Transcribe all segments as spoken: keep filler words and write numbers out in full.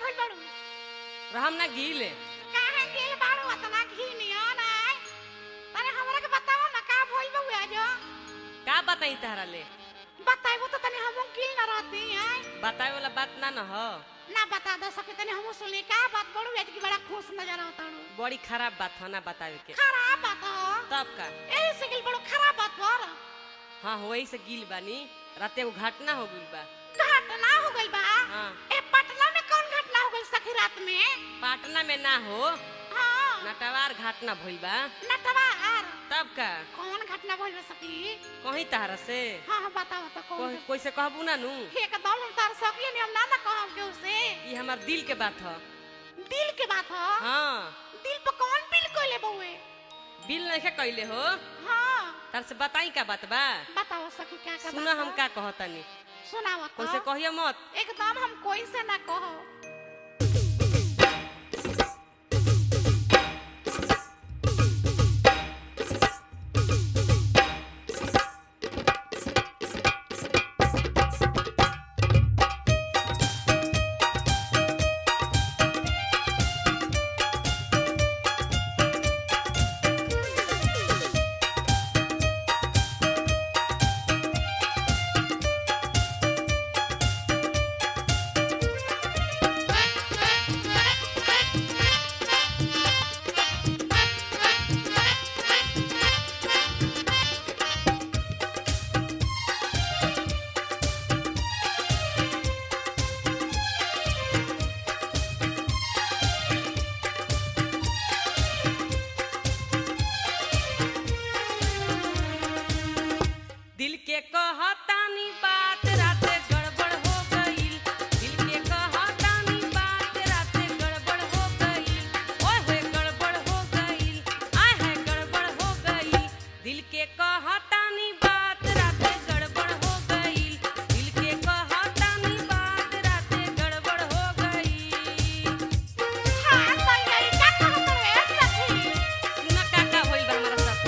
भइल बाड़ू रहम ना गीले काहे गेल बाड़ू अतना घी नियो ना तने हमरा के बताओ ना का भइल बा आज का बताई तहरा ले बताइबो तो तने हम गिल ना रहती हैं बताए वाला बात ना न हो ना बता दो सके तने हम सुनली का बात बड़ू आज की बड़ा खुश नजर आवता हूं बड़ी खराब बात हो ना बतावे के खराब बात हो तब का ए से गिल बड़ू खराब बात पर हाँ वही से गिल बानी राते वो घटना हो गइल बा घटना हो गइल बा हाँ ए पटना में कौन घटना हो गइल सखी रात में पाटना में ना हो हां नटवार घटना भइल बा नटवार तब का कौन घटना भइल बा सखी कहीं तहरा से हां हां बताओ तो कौन कोई कोई से कहबू ना नु एकदम हम तार सखी नहीं हम ना ना कहब के उसे ये हमार दिल के बात हो दिल के बात हो हाँ दिल पर कौन बिल कोइले बउए बिल नहीं कैले हो हां तार से बताई का बात बा बताओ सखी क्या का सुना हम का कहतनी सुनाओ कोई से कहियो मत एकदम हम कोई से ना कहो दिल के कहतानी बात राते गड़बड़ हो गईल दिल के कहतानी बात राते गड़बड़ हो गईल ओए होए गड़बड़ हो गईल आय है गड़बड़ हो गईल दिल के कहतानी बात राते गड़बड़ हो गईल दिल के कहतानी बात राते गड़बड़ हो गईल हां तो यही का कहत रे सखी सुना का का होइल बा हमरा साथे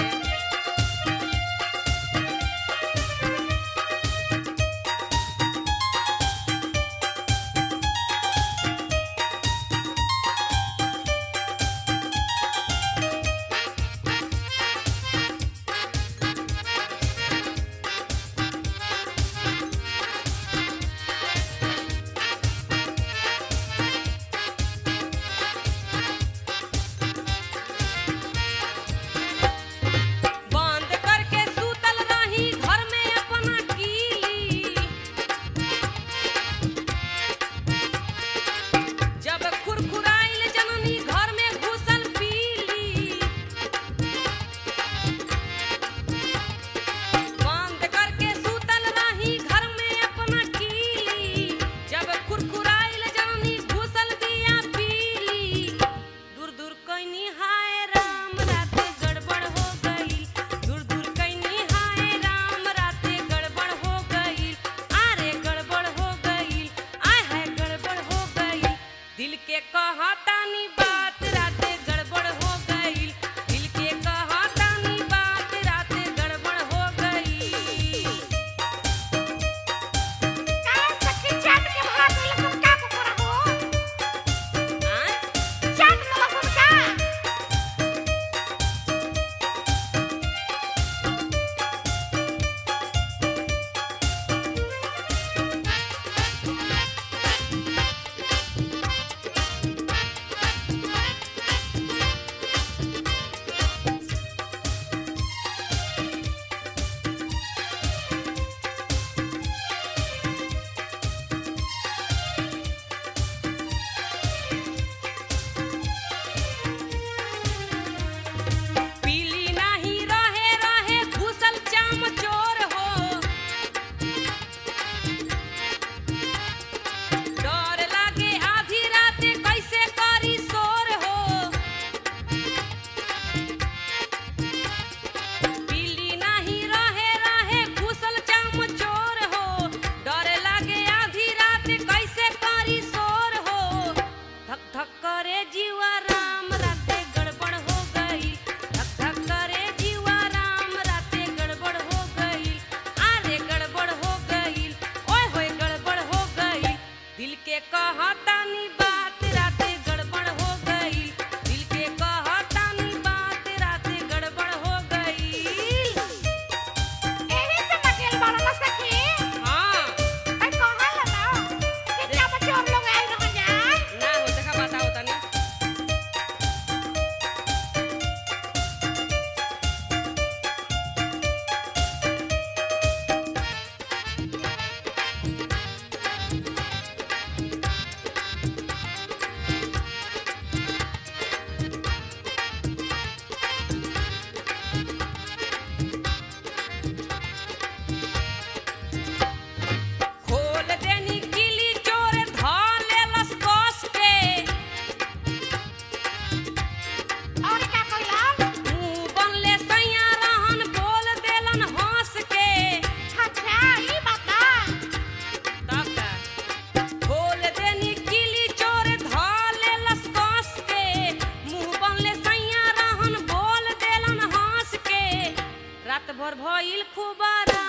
रात भर भइल खूब आराम